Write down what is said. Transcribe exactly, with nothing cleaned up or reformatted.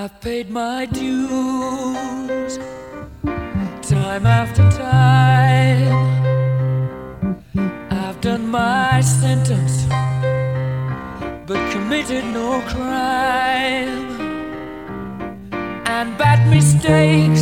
I've paid my dues time after time. I've done my sentence but committed no crime. And bad mistakes